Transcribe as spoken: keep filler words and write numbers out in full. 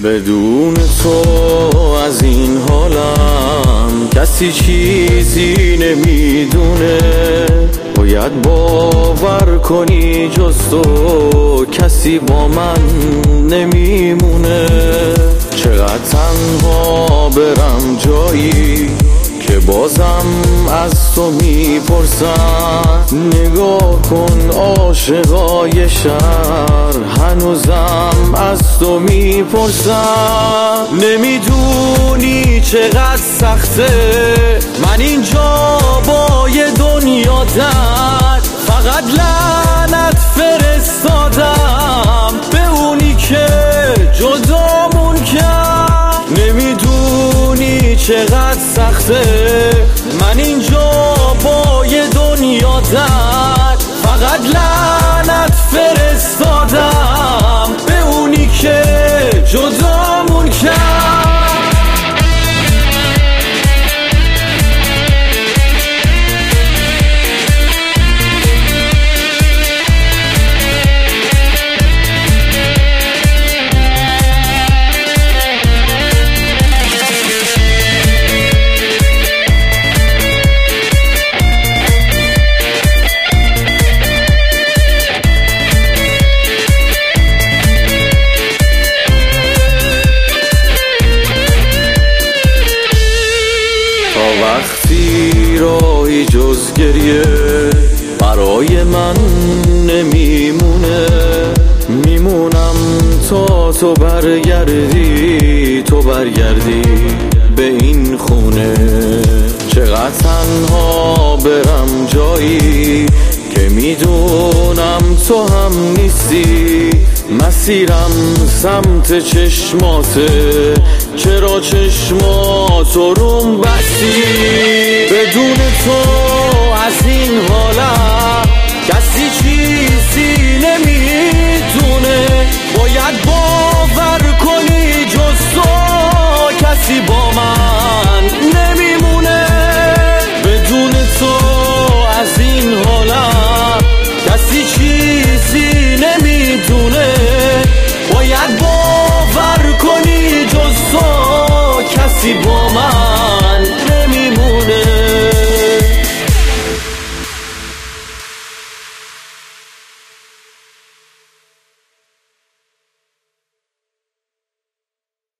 بدون تو از این حالم کسی چیزی نمیدونه. باید باور کنی جز تو کسی با من نمیمونه. چقدر تنها برم جایی که بازم از تو میپرسن. نگاه کن عاشقای شهر هنوزم از تو میپرسن. نمیدونی چقدر سخته من اینجا با یه دنیا درد. فقط لعنت فرستادم به اونی که جدامون کرد. نمیدونی چقدر سخته من اینجا با یه دنیا درد. فقط لعنت فرستادم به اونی که جدامون کرد. وقتی راهی جز گریه برای من نمیمونه. میمونم تا تو برگردی، تو برگردی به این خونه. چقدر تنها برم جایی که میدونم تو هم نیستی. مسیرم سمت چشماته، چرا چشماتو روم بستی؟ بدون تو از این حالم کسی چیزی نمیدونه. باید باور کنی جز تو کسی با من نمیمونه. بدون تو از این حالم کسی چیزی نمیدونه. باید باور کنی جز تو کسی با من